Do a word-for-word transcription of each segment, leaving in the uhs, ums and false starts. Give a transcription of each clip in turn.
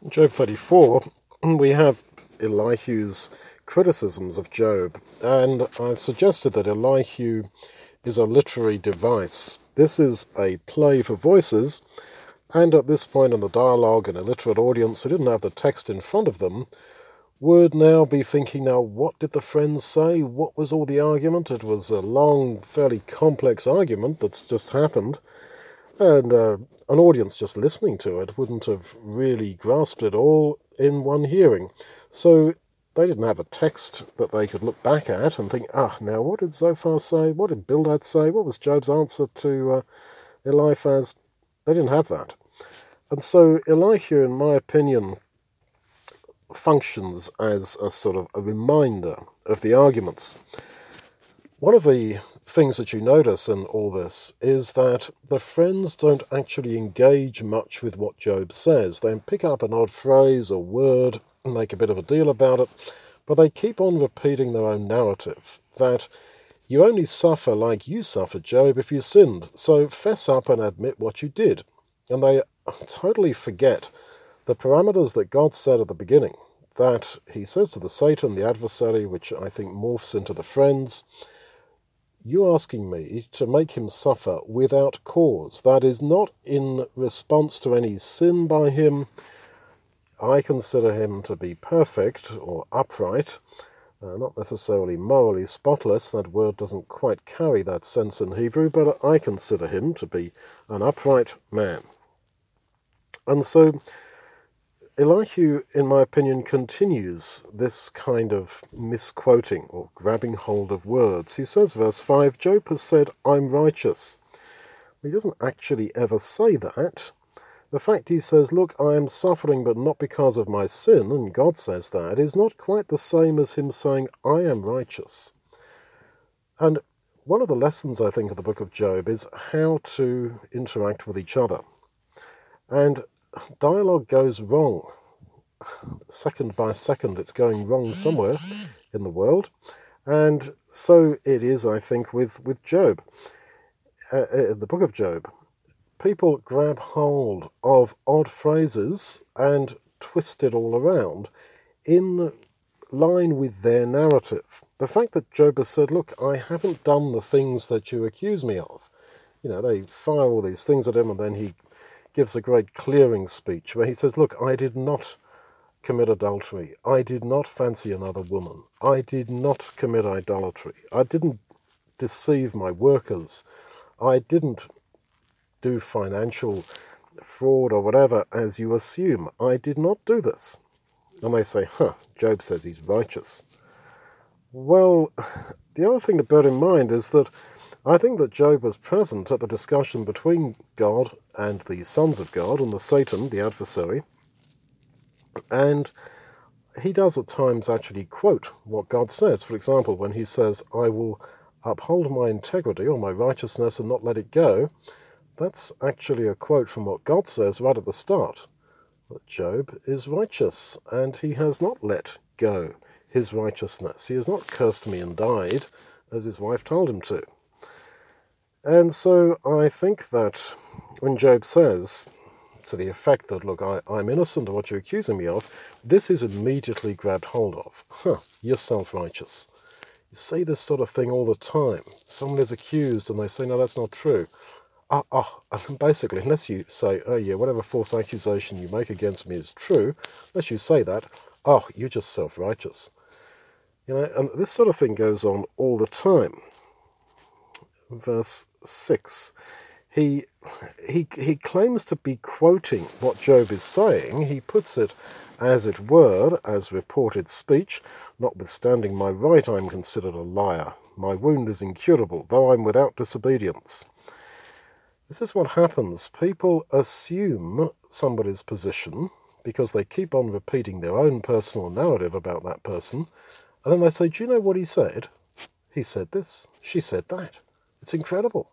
Job thirty-four, we have Elihu's criticisms of Job, and I've suggested that Elihu is a literary device. This is a play for voices, and at this point in the dialogue, an illiterate audience who didn't have the text in front of them would now be thinking, now, what did the friends say? What was all the argument? It was a long, fairly complex argument that's just happened, and uh, an audience just listening to it wouldn't have really grasped it all in one hearing. So they didn't have a text that they could look back at and think, ah, now what did Zophar say? What did Bildad say? What was Job's answer to uh, Eliphaz? They didn't have that. And so Elihu, in my opinion, functions as a sort of a reminder of the arguments. One of the things that you notice in all this is that the friends don't actually engage much with what Job says. They pick up an odd phrase or word and make a bit of a deal about it, but they keep on repeating their own narrative, that you only suffer like you suffered, Job, if you sinned, so fess up and admit what you did. And they totally forget the parameters that God set at the beginning, that he says to the Satan, the adversary, which I think morphs into the friends, you're asking me to make him suffer without cause. That is not in response to any sin by him. I consider him to be perfect or upright, uh, not necessarily morally spotless. That word doesn't quite carry that sense in Hebrew, but I consider him to be an upright man. And so Elihu, in my opinion, continues this kind of misquoting or grabbing hold of words. He says, verse five, Job has said, I'm righteous. He doesn't actually ever say that. The fact he says, look, I am suffering, but not because of my sin, and God says that, is not quite the same as him saying, I am righteous. And one of the lessons, I think, of the book of Job is how to interact with each other. And dialogue goes wrong. Second by second, it's going wrong somewhere in the world. And so it is, I think, with, with Job. Uh, uh, the book of Job, people grab hold of odd phrases and twist it all around in line with their narrative. The fact that Job has said, look, I haven't done the things that you accuse me of. You know, they fire all these things at him, and then he gives a great clearing speech where he says, look, I did not commit adultery. I did not fancy another woman. I did not commit idolatry. I didn't deceive my workers. I didn't do financial fraud or whatever, as you assume. I did not do this. And they say, huh, Job says he's righteous. Well, the other thing to bear in mind is that I think that Job was present at the discussion between God and the sons of God and the Satan, the adversary, and he does at times actually quote what God says. For example, when he says, I will uphold my integrity or my righteousness and not let it go, that's actually a quote from what God says right at the start, that Job is righteous, and he has not let go his righteousness. He has not cursed me and died, as his wife told him to. And so I think that when Job says, to the effect that, look, I, I'm innocent of what you're accusing me of, this is immediately grabbed hold of. Huh, you're self-righteous. You say this sort of thing all the time. Someone is accused and they say, no, that's not true. Ah, ah, and basically, unless you say, oh yeah, whatever false accusation you make against me is true, unless you say that, oh, you're just self-righteous. You know, and this sort of thing goes on all the time. Verse six. He, he, he claims to be quoting what Job is saying. He puts it, as it were, as reported speech. Notwithstanding my right, I am considered a liar. My wound is incurable, though I'm without disobedience. This is what happens. People assume somebody's position because they keep on repeating their own personal narrative about that person, and then they say, do you know what he said? He said this. She said that. It's incredible.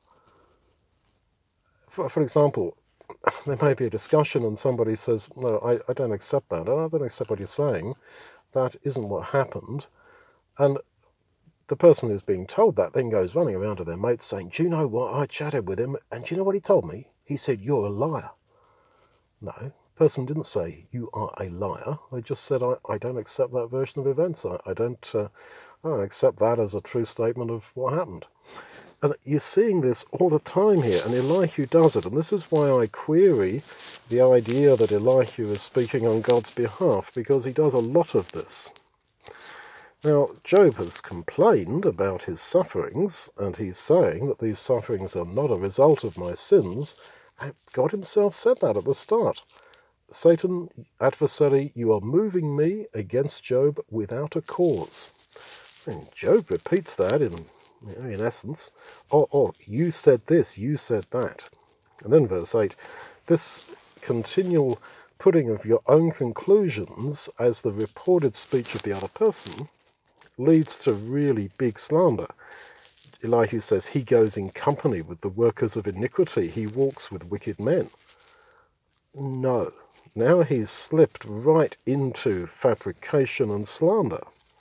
For, for example, there may be a discussion and somebody says, no, I, I don't accept that. I don't accept what you're saying. That isn't what happened. And the person who's being told that then goes running around to their mates saying, do you know what? I chatted with him, and do you know what he told me? He said, you're a liar. No, person didn't say, you are a liar. They just said, I, I don't accept that version of events. I, I, don't, uh, I don't accept that as a true statement of what happened. And you're seeing this all the time here, and Elihu does it. And this is why I query the idea that Elihu is speaking on God's behalf, because he does a lot of this. Now, Job has complained about his sufferings, and he's saying that these sufferings are not a result of my sins. God himself said that at the start. Satan, adversary, you are moving me against Job without a cause. And Job repeats that in, you know, in essence. Oh, oh, you said this, you said that. And then verse eight, this continual putting of your own conclusions as the reported speech of the other person leads to really big slander. Elihu says he goes in company with the workers of iniquity. He walks with wicked men. No. Now he's slipped right into fabrication and slander.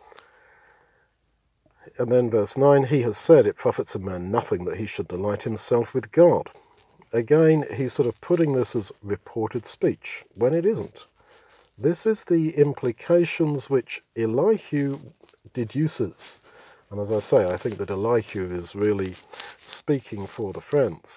And then verse nine, he has said, it profits a man nothing that he should delight himself with God. Again, he's sort of putting this as reported speech, when it isn't. This is the implications which Elihu deduces. And as I say, I think that Elihu is really speaking for the friends.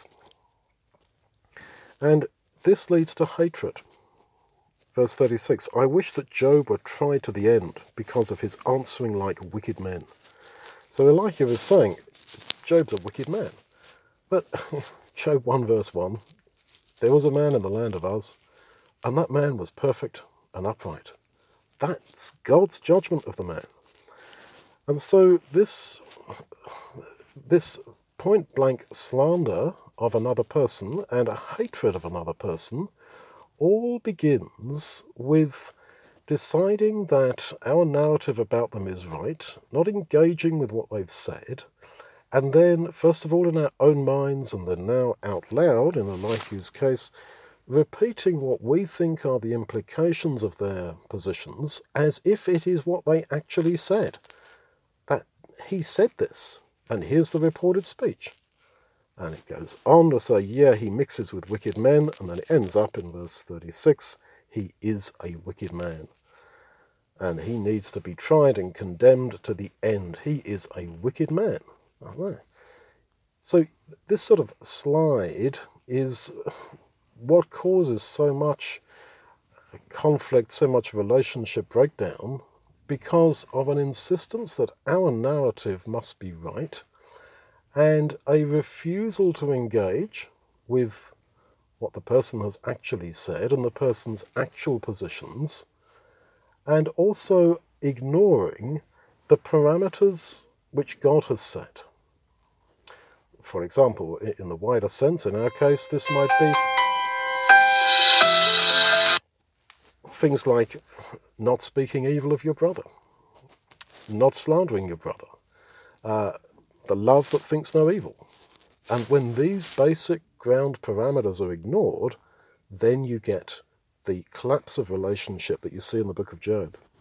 And this leads to hatred. Verse thirty-six, I wish that Job were tried to the end because of his answering like wicked men. So Elihu is saying, Job's a wicked man. But Job one verse one, there was a man in the land of Uz, and that man was perfect and upright. That's God's judgment of the man. And so this, this point-blank slander of another person and a hatred of another person all begins with deciding that our narrative about them is right, not engaging with what they've said, and then, first of all in our own minds, and then now out loud, in Elihu's case, repeating what we think are the implications of their positions as if it is what they actually said. That he said this, and here's the reported speech. And it goes on to say, yeah, he mixes with wicked men, and then it ends up in verse thirty-six, he is a wicked man. And he needs to be tried and condemned to the end. He is a wicked man. Oh, so this sort of slide is what causes so much conflict, so much relationship breakdown, because of an insistence that our narrative must be right, and a refusal to engage with what the person has actually said and the person's actual positions, and also ignoring the parameters which God has set. For example, in the wider sense, in our case, this might be things like not speaking evil of your brother, not slandering your brother, uh, the love that thinks no evil. And when these basic ground parameters are ignored, then you get the collapse of relationship that you see in the book of Job.